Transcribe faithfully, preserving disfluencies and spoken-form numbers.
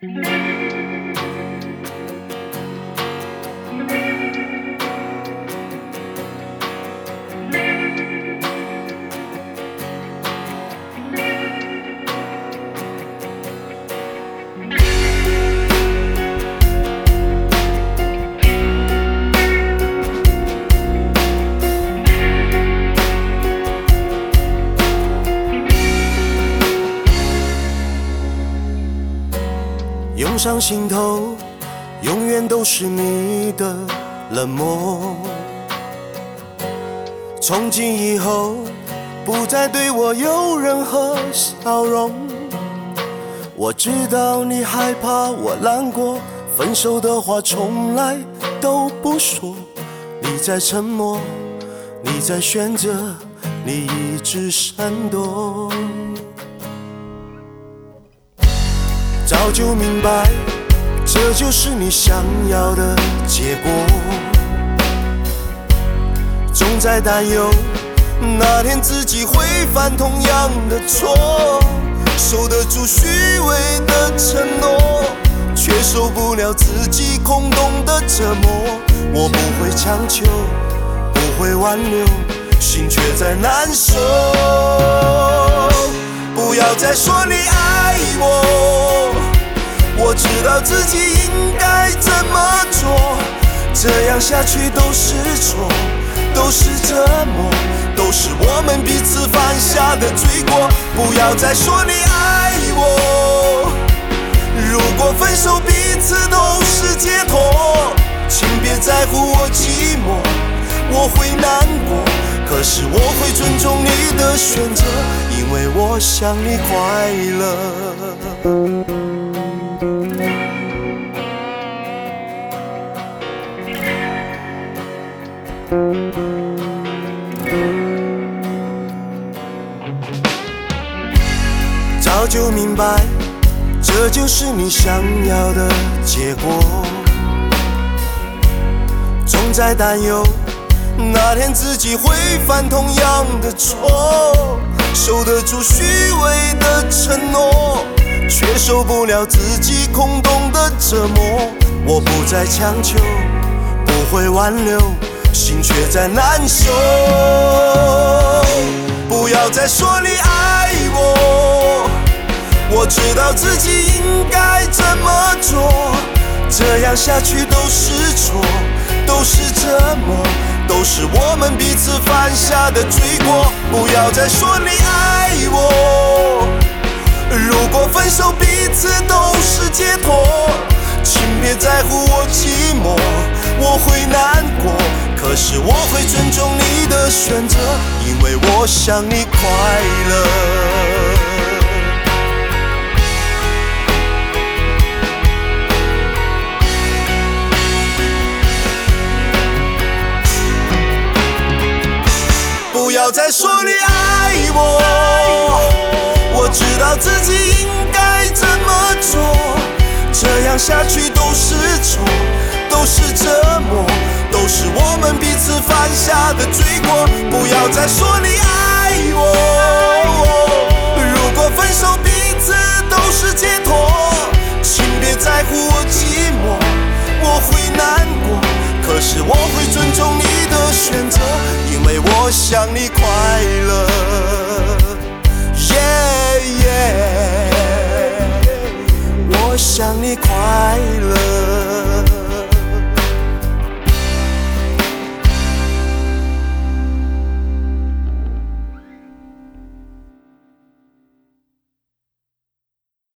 涌上心头，永远都是你的冷漠。从今以后，不再对我有任何笑容。我知道你害怕我难过，分手的话从来都不说。你在沉默，你在选择，你一直闪躲。早就明白，这就是你想要的结果。总在担忧，哪天自己会犯同样的错。守得住虚伪的承诺，却受不了自己空洞的折磨。我不会强求，不会挽留，心却在难受。不要再说你爱我，我知道自己应该怎么做。这样下去都是错，都是折磨，都是我们彼此犯下的罪过。不要再说你爱我，如果分手彼此都是解脱，请别在乎我寂寞，我会难过，可是我会尊重你的选择，因为我想你快乐。早就明白，这就是你想要的结果。总在担忧，哪天自己会犯同样的错。守得住虚伪的承诺，却受不了自己空洞的折磨。我不再强求，不会挽留，心却在难受。不要再说你爱我，我知道自己应该怎么做。这样下去都是错，都是折磨，都是我们彼此犯下的罪过。不要再说你爱我，如果分手彼此都是解脱，请别在乎我寂寞，我会难过，可是我会尊重你的选择，因为我想你快乐。不要再说你爱我，我知道自己应该怎么做。这样下去都是错，都是折磨，都是我们彼此犯下的罪过。不要再说你爱我，如果分手彼此都是解脱，请别在乎我寂寞，我会难过，可是我会尊重你的选择，因为我想你快乐。Yeah, yeah, 我想你快乐。